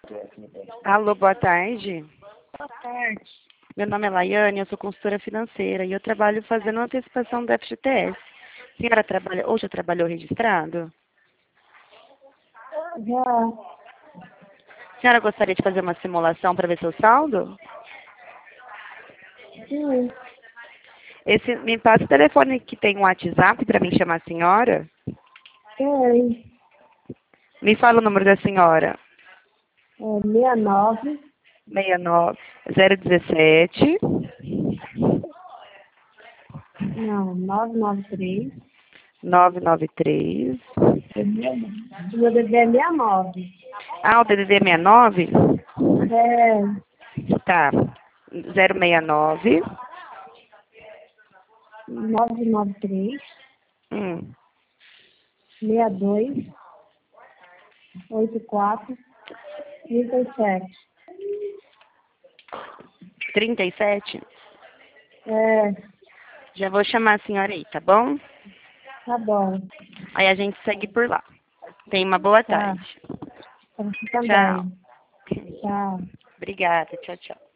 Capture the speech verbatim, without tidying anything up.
Alô, boa tarde. Boa tarde. Meu nome é Laiane, eu sou consultora financeira e eu trabalho fazendo antecipação do F G T S. A senhora trabalha, ou já trabalhou registrado? Já. A senhora gostaria de fazer uma simulação para ver seu saldo? Sim. Esse, me passa o telefone que tem um WhatsApp para mim chamar a senhora? Tem. Me fala o número da senhora. É seis nove. seis nove zero um sete. Não, nove nove três. nove nove três. O meu bebê é sessenta e nove. Ah, o D D D sessenta e nove? É Tá. zero seis nove. nove nove três. Hum. sessenta e dois. oitenta e quatro. trinta e sete. trinta e sete? É, Já vou chamar a senhora aí, tá bom? tá bom. Aí a gente segue por lá. Tenha uma boa Tá. tarde. Pra você Tchau. também. Tchau. Obrigada. Tchau, tchau.